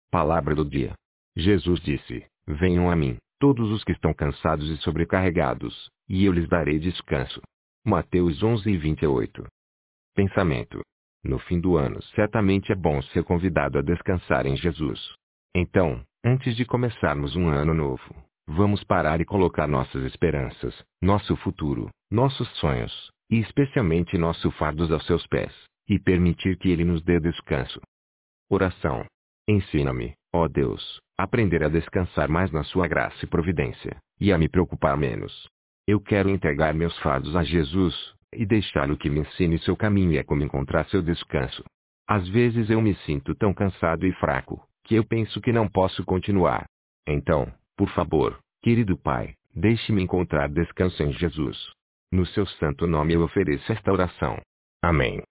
Palavra do dia. Jesus disse: Venham a mim, todos os que estão cansados e sobrecarregados, e eu lhes darei descanso. Mateus 11:28. Pensamento. No fim do ano certamente é bom ser convidado a descansar em Jesus. Então, antes de começarmos um ano novo, vamos parar e colocar nossas esperanças, nosso futuro, nossos sonhos, e especialmente nossos fardos aos seus pés, e permitir que Ele nos dê descanso. Oração. Ensina-me, ó Deus, a aprender a descansar mais na sua graça e providência, e a me preocupar menos. Eu quero entregar meus fardos a Jesus, e deixá-lo que me ensine seu caminho e a como encontrar seu descanso. Às vezes eu me sinto tão cansado e fraco, que eu penso que não posso continuar. Então, por favor, querido Pai, deixe-me encontrar descanso em Jesus. No seu santo nome eu ofereço esta oração. Amém.